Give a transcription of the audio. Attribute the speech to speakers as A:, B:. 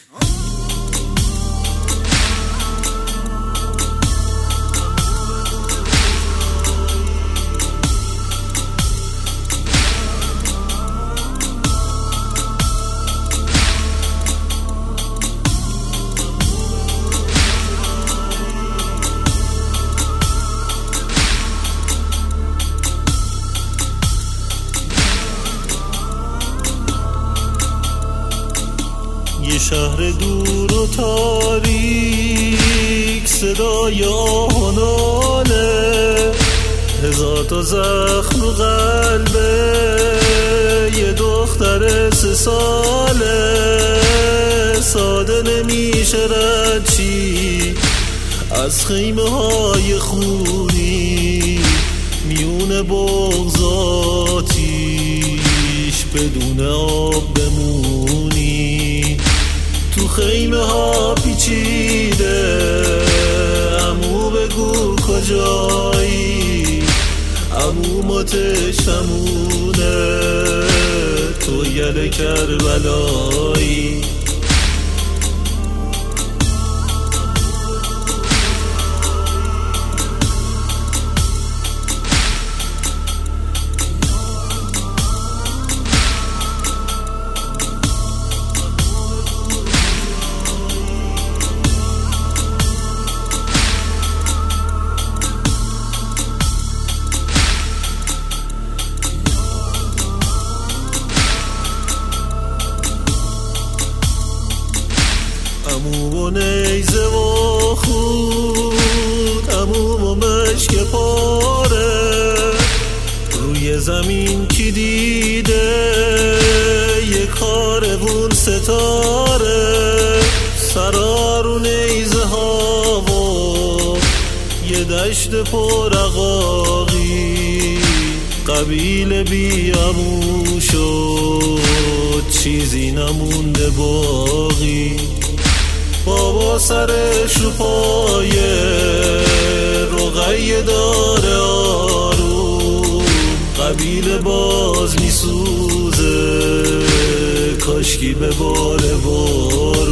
A: یه شهر دور و تاریک، صدای آه و ناله، هزار تا زخم رو قلبه یه دختر 3 ساله. ساده نمیشه رد چی از خیمه های خونی، میون بغضاتیش بدون آب بمونی. تو خیمه ها پیچیده، عمو بگو کجایی، عمو متشمونه، تو یل کربلایی. عمو و نیزه و خود، عمو و مشک پاره، روی زمین کی دیده یه کاروون ستاره. سرارو نیزه ها و یه دشت پر عقاقی، قبیله بی عمو شد چیزی نمونده باقی. بابا سرش رو پایه رقیه داره آروم، قبیله باز میسوزه کاشکی به باره بار.